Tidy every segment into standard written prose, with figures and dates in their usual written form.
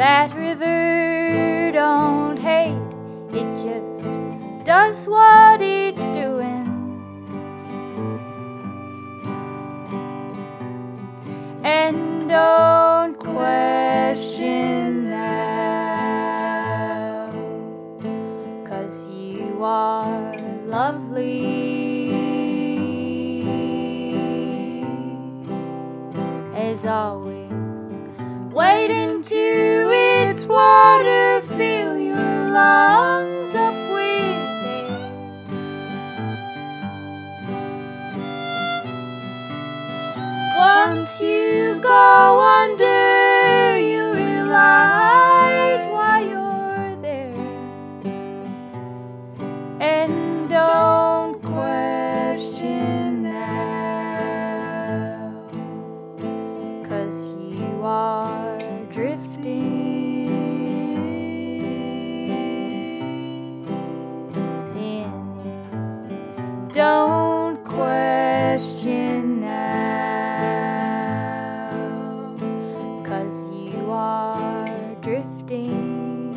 That river don't hate, it just does what it's doing. And don't question now, 'cause you are lovely as always. Wade into its water, fill your lungs up with air. Once you go under, you realize why you're there. And don't question now, 'cause you are drifting in it. Don't question now, 'cause you are drifting.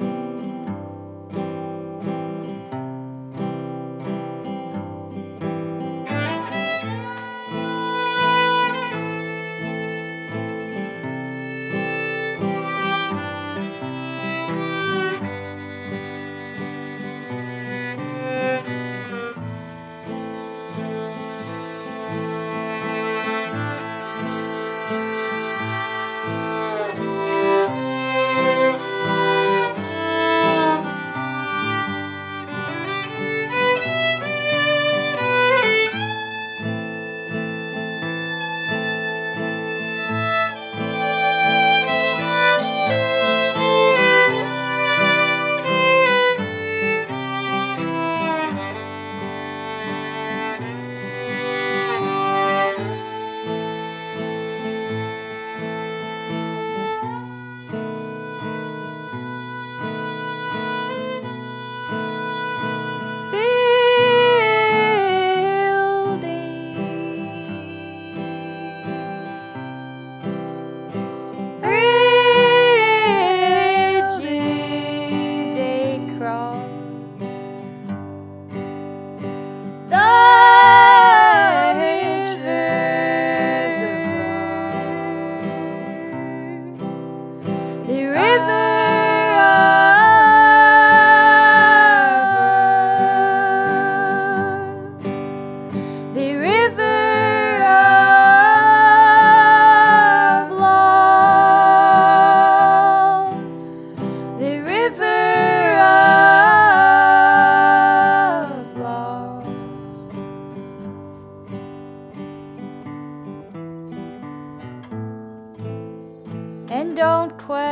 And don't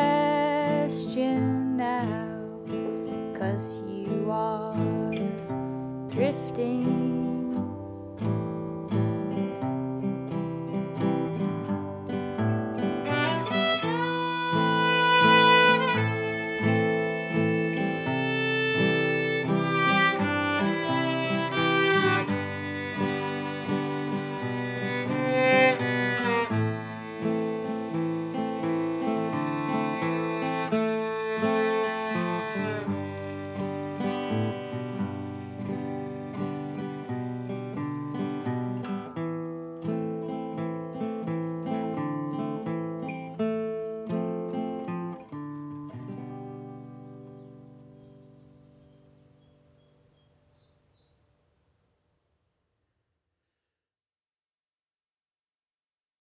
question now, 'cause you are drifting